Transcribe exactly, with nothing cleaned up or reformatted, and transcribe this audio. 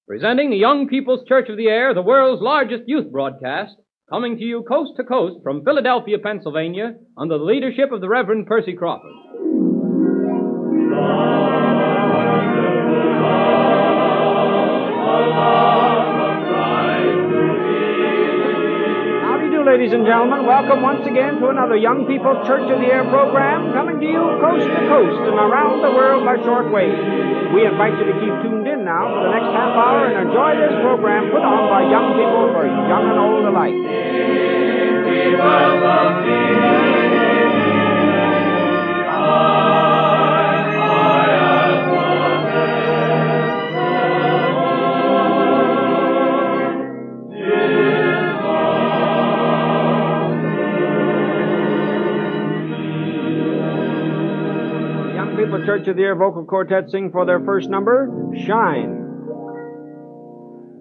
Presenting the Young People's Church of the Air, the world's largest youth broadcast, coming to you coast to coast from Philadelphia, Pennsylvania, under the leadership of the Reverend Percy Crawford. Howdy do, ladies and gentlemen. Welcome once again to another Young People's Church of the Air program, coming to you coast to coast and around the world by shortwave. We invite you to keep tuned in now for the next half hour and enjoy this program put on by young people for young and old alike. Church of the Air Vocal Quartet sing for their first number, Shine.